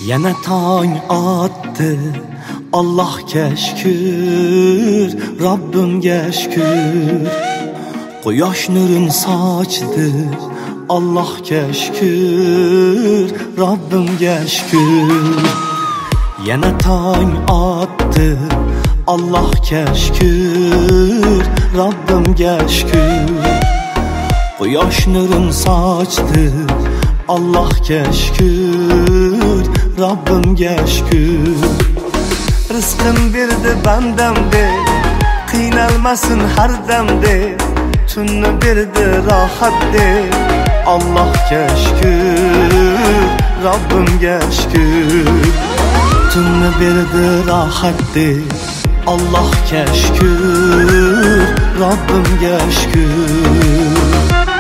Yana tong otdi, Allohga shukr, Robbimga shukr. Quyosh nurin sochdi, Allohga shukr, Robbimga shukr. Yana tong otdi, Allohga shukr, Robbimga shukr. Quyosh nurin sochdi, Allohga shukr, Robbimga shukr. Rizqim berdi bandamde, qiynalmasin har damde, tunni berdi rohatde. Allohga shukr, Robbimga shukr. Tunni berdi rohatde, Allohga shukr, Robbimga shukr.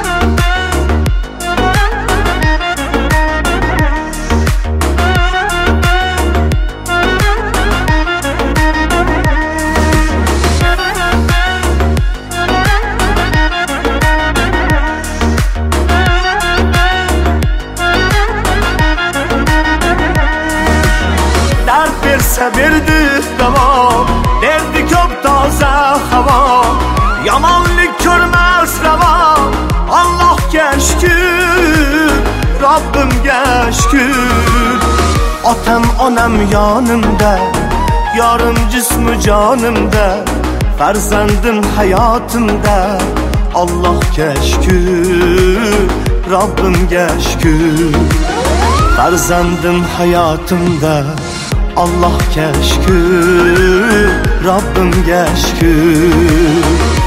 Berdi davo, berdi ko'p toza havo, yomonlik ko'rmas ravo. Allohga shukr, Robbimga shukr. Otam onam yonimda, yorim jismu jonimda, farzandim hayotimda. Allohga shukr, Robbimga shukr. Farzandim hayotimda, Allohga shukr, Robbimga shukr.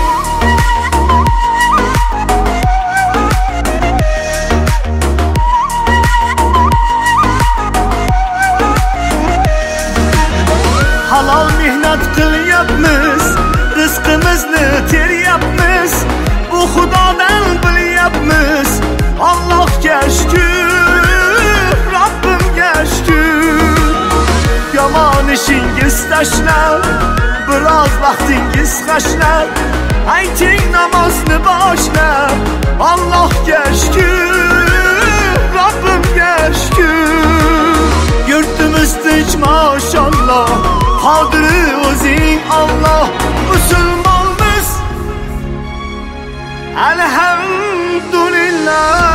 Halol mehnat qilyapmiz, rizqimizni teryapmiz, bu Xudodan bilyapmiz. Allohga shukr, Robbimga shukr. Yomon ishingiz tashlab, biroz vaqtingiz qashlab, ayting namozni boshlab. Allohga shukr, Robbimga shukr. Yurtimiz tinch mashalloh, qodiri o'zing Alloh. Musulmonmiz, alhamdulillah.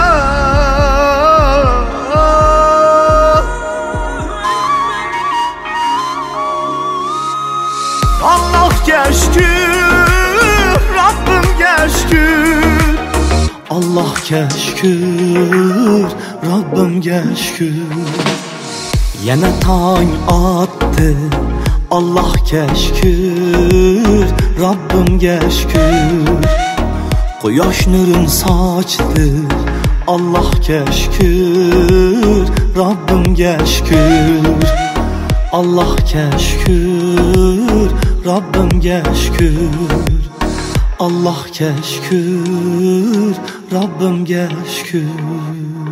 Allohga shukr, Robbimga shukr. Allohga shukr, Robbimga shukr. Yana tong otdi, Allohga shukr, Robbimga shukr. Quyosh nurin sochdi, Allohga shukr, Robbimga shukr. Allohga shukr, Robbimga shukr. Allohga shukr, Robbimga shukr.